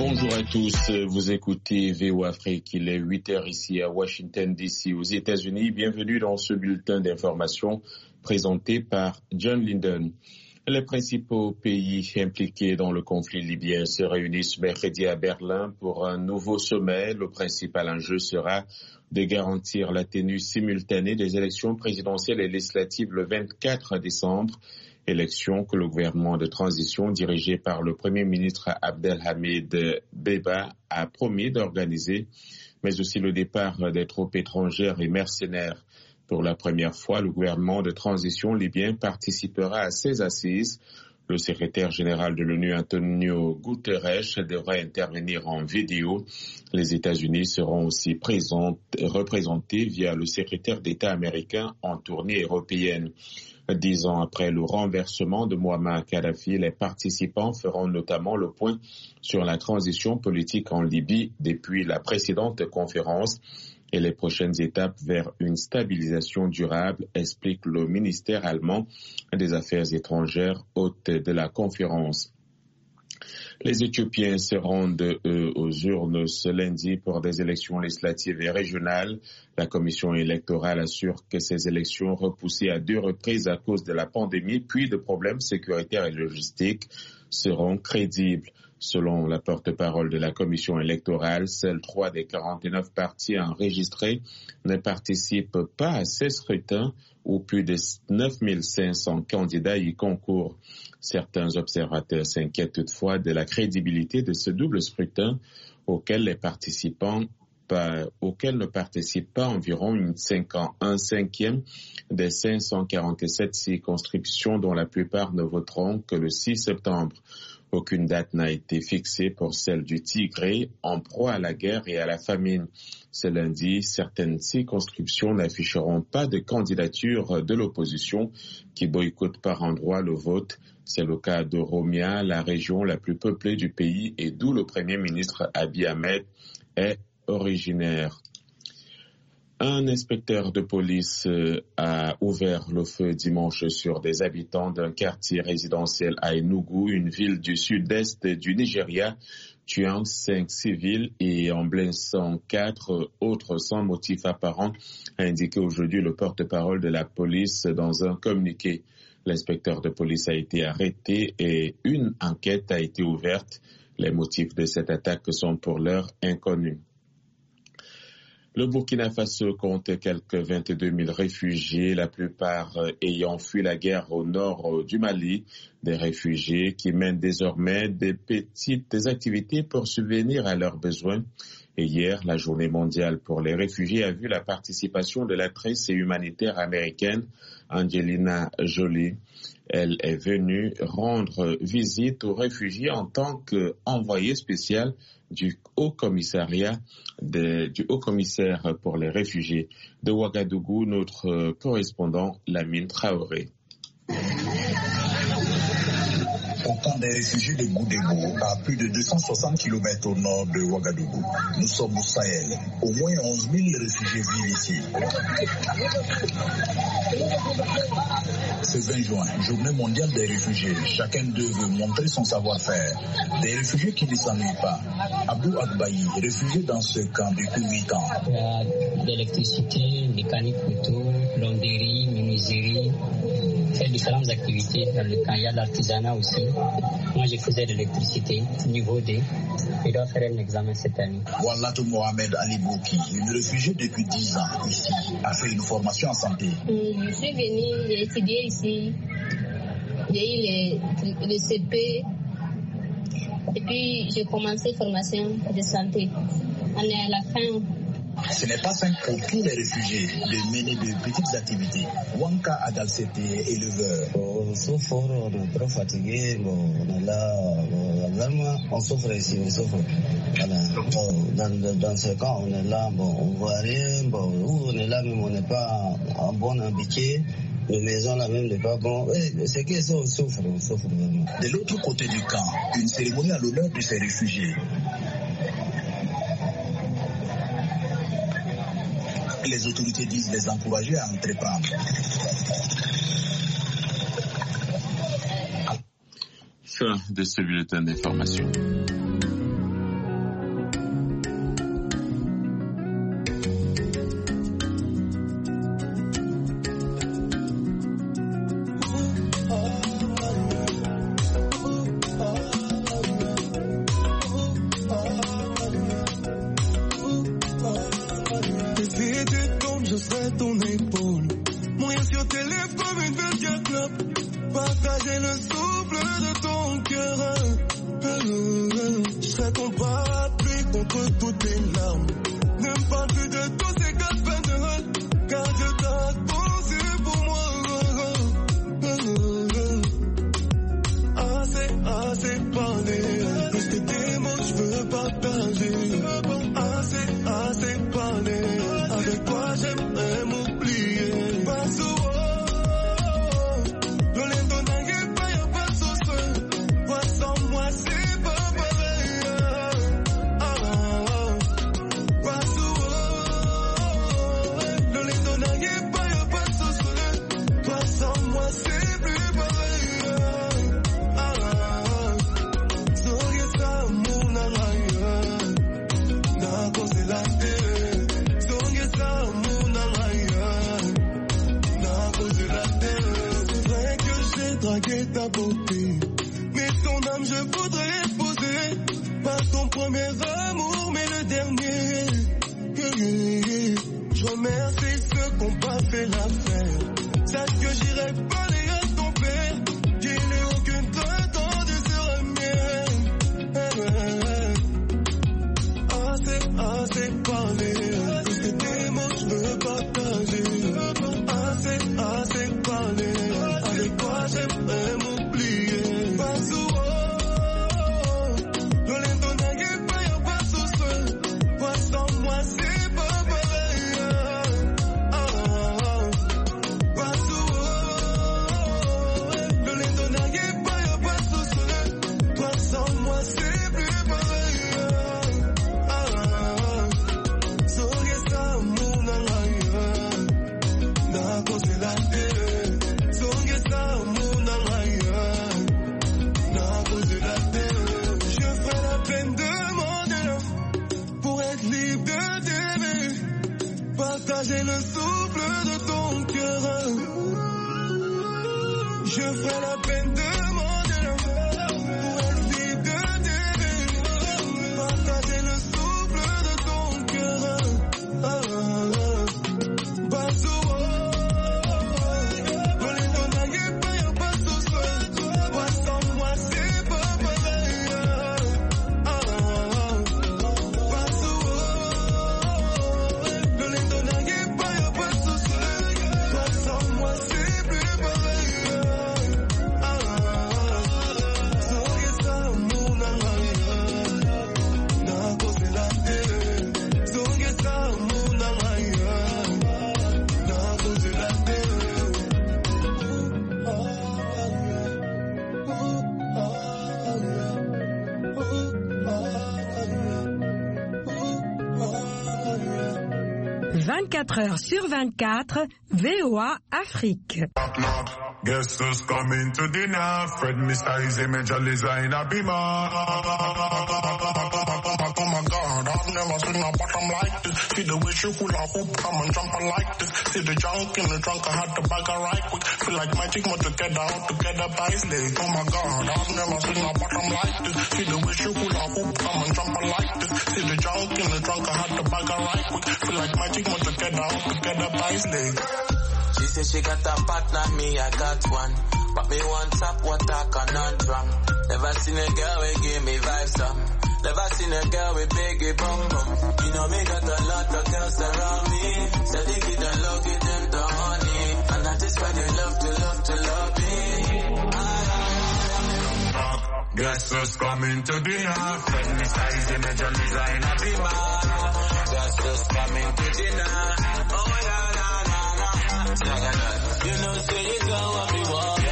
Bonjour à tous, vous écoutez VOA Afrique, il est 8h ici à Washington DC aux États-Unis. Bienvenue dans ce bulletin d'information présenté par John Linden. Les principaux pays impliqués dans le conflit libyen se réunissent mercredi à Berlin pour un nouveau sommet. Le principal enjeu sera de garantir la tenue simultanée des élections présidentielles et législatives le 24 décembre. Élections que le gouvernement de transition dirigé par le Premier ministre Abdelhamid Dbeiba a promis d'organiser, mais aussi le départ des troupes étrangères et mercenaires. Pour la première fois, le gouvernement de transition libyen participera à ces assises. Le secrétaire général de l'ONU, Antonio Guterres, devra intervenir en vidéo. Les États-Unis seront aussi représentés via le secrétaire d'État américain en tournée européenne. 10 ans après le renversement de Mouammar Kadhafi, les participants feront notamment le point sur la transition politique en Libye depuis la précédente conférence et les prochaines étapes vers une stabilisation durable, explique le ministère allemand des Affaires étrangères, hôte de la conférence. Les Éthiopiens se rendent aux urnes ce lundi pour des élections législatives et régionales. La commission électorale assure que ces élections repoussées à 2 reprises à cause de la pandémie puis de problèmes sécuritaires et logistiques seront crédibles. Selon la porte-parole de la commission électorale, seuls 3 des 49 partis enregistrés ne participent pas à ces scrutins où plus de 9500 candidats y concourent. Certains observateurs s'inquiètent toutefois de la crédibilité de ce double scrutin auquel ne participent pas environ un cinquième des 547 circonscriptions dont la plupart ne voteront que le 6 septembre. Aucune date n'a été fixée pour celle du Tigré, en proie à la guerre et à la famine. Ce lundi, certaines circonscriptions n'afficheront pas de candidature de l'opposition qui boycotte par endroits le vote. C'est le cas de Oromia, la région la plus peuplée du pays et d'où le Premier ministre Abiy Ahmed est originaire. Un inspecteur de police a ouvert le feu dimanche sur des habitants d'un quartier résidentiel à Enugu, une ville du sud-est du Nigeria, tuant 5 civils et en blessant 4 autres sans motif apparent, a indiqué aujourd'hui le porte-parole de la police dans un communiqué. L'inspecteur de police a été arrêté et une enquête a été ouverte. Les motifs de cette attaque sont pour l'heure inconnus. Le Burkina Faso compte quelques 22 000 réfugiés, la plupart ayant fui la guerre au nord du Mali. Des réfugiés qui mènent désormais des petites activités pour subvenir à leurs besoins. Et hier, la journée mondiale pour les réfugiés a vu la participation de l'actrice et humanitaire américaine Angelina Jolie. Elle est venue rendre visite aux réfugiés en tant qu'envoyée spéciale du Haut Commissaire pour les réfugiés. De Ouagadougou, notre correspondant Lamine Traoré. Au camp des réfugiés de Goudégo, à plus de 260 km au nord de Ouagadougou. Nous sommes au Sahel. Au moins 11 000 réfugiés vivent ici. Ce 20 juin, journée mondiale des réfugiés. Chacun d'eux veut montrer son savoir-faire. Des réfugiés qui ne s'ennuient pas. Abdou Agbayi, réfugié dans ce camp depuis 8 ans. Il y a de l'électricité, mécanique auto, plomberie, menuiserie. Fait différentes activités dans le camp. Il y a l'artisanat aussi. Moi, je faisais de l'électricité, niveau D. Je dois faire un examen cette année. Wallatou Mohamed Ali Bouki, une réfugiée depuis 10 ans ici, a fait une formation en santé. Je suis venue, j'ai étudié ici. J'ai eu le CP. Et puis, j'ai commencé formation de santé. On est à la fin. Ce n'est pas simple pour tous les réfugiés de mener de petites activités. Wanka Adalsete est éleveur. On souffre, on est trop fatigué, on est là, vraiment, on souffre ici, on souffre. Voilà. Dans ce cas, on est là, on ne voit rien, on est là, même on n'est pas en bon habitué. Les maisons là même n'est pas bon. C'est que ça, on souffre vraiment. De l'autre côté du camp, une cérémonie à l'honneur de ces réfugiés. Les autorités disent les encourager à entreprendre. Fin de ce bulletin d'information. partager le souffle de ton cœur. Je serai ton parapluie contre toutes tes larmes. Ne me parle plus de tous ces casse-peines de rôle, car Dieu t'a conçu pour moi. Assez parlé, plus que tes mots je veux partager. Assez parlé, avec toi j'aimerais m'oublier. Pas souvent, dans les dons d'un guépard y'a pas de sauce. Toi sans moi c'est pas pareil. Pas souvent, dans les dons d'un guépard y'a pas de sauce. Toi sans moi c'est plus pareil. Ta beauté, mais ton âme je voudrais épouser. Pas ton premier amour mais le dernier. Je remercie ceux qui n'ont pas fait l'affaire. Sache que j'irai parler à ton père. Qu'il n'ait aucune prétendue sur la mienne. Assez parlé, plus que tes mots je veux partager. Assez parlé, avec toi j'aimerais m'oublier. Pas souvent, dans les dons d'un guépard y'a pas de sauce. Toi sans moi c'est pas pareil. Pas souvent, dans les dons d'un guépard y'a pas de sauce. Toi sans moi c'est plus pareil. Sogeza muna ngaya, na cause la terre. Sogeza muna ngaya, na cause la terre. Je ferai la peine de demander pour être libre de t'aimer. Partager le souffle de ton cœur. Je ferai la peine de demander pour être libre de t'aimer. Partager le souffle de ton cœur. Pas souvent, dans les dons d'un guépard y'a pas de sauce. Toi sans moi c'est pas pareil. Pas souvent, dans les dons d'un guépard y'a pas de sauce. Toi sans moi c'est plus pareil. Sogeza muna ngaya, na cause la terre. Sogeza muna ngaya, na cause la terre. 24 heures sur 24, VOA Afrique. Guess who's coming to dinner? Fred Mr. Easy Major Liza in a beamer. Oh my God, I've never seen a bottom like this. See the way she hula hoop, come and jump like this. See the junk in the trunk, I had to bag her right quick. Feel like magic, more together, all together by his leg. Oh my God, I've never seen a bottom like this. See the way she hula hoop, come and jump like this. See the junk in the trunk, I had to bag her right quick. Feel like magic, more together, all together by his leg. She said she got a partner, me I got one. But me one tap, one talk and on drum. Never seen a girl who give me vibes up. Never seen a girl with biggie bum bum. You know me got a lot of girls around me. So they get the love, get them the honey. And that is why they love me. Guess who's coming to dinner? Fred Mr. Easy Major Liza in a beamer. Guess who's coming to dinner? Oh yeah, nah. You know, say you don't want me walk.